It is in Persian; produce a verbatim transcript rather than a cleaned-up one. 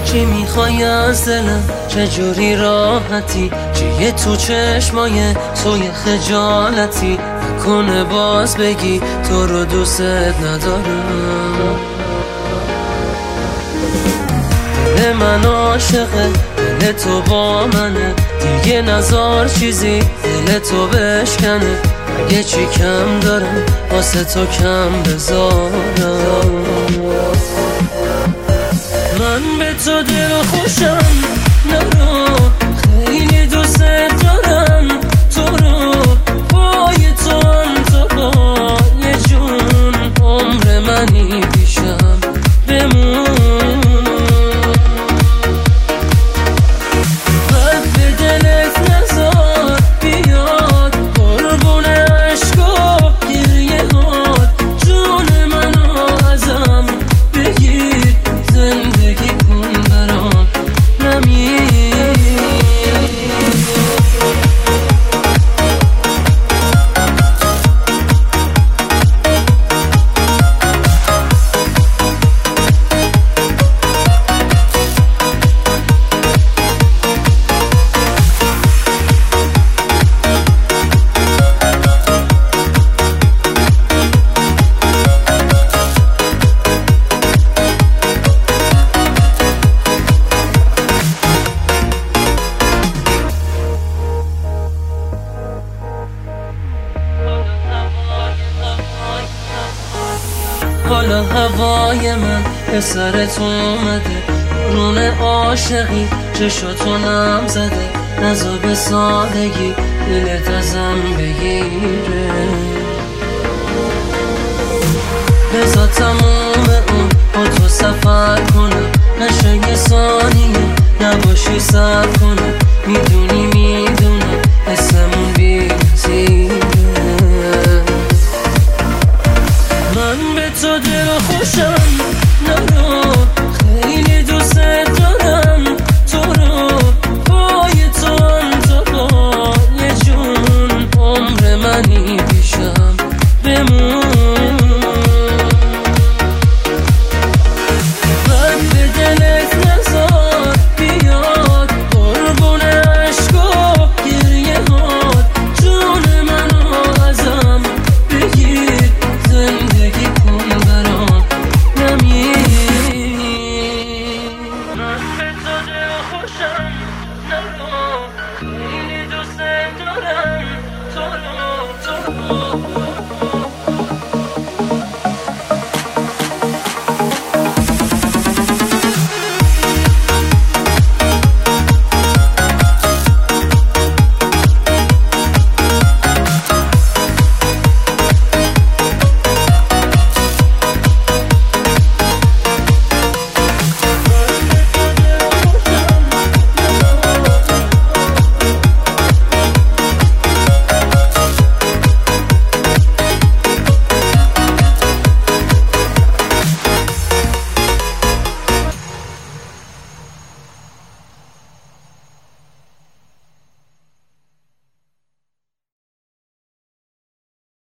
چی میخوای از دلم، چجوری راحتی، چیه تو چشمای توی خجالتی، نکنه باز بگی تو رو دوست ندارم. دل من عاشقه، دل تو با منه، دیگه نذار چیزی دل تو بشکنه. اگه چی کم دارم واسه تو کم بذارم. من به تو دل خوشم نرو، خیلی دوست دارم تو رو، پای تو هم تو پای جون، عمر منی پیشم بمون. قلب به دلت نزار بیاد، قربون عشقا گریه هات، جون منو ازم بگیر، زندگی کن برام نمیر. حالا هوای من به سرت اومده، رون عاشقی چشاتو نم زده، نزا به سادگی دلت ازم بگیره. بذار تموم اون با تو سفر کنم، نشه یه ثانیه نباشی سر کنم. میدونی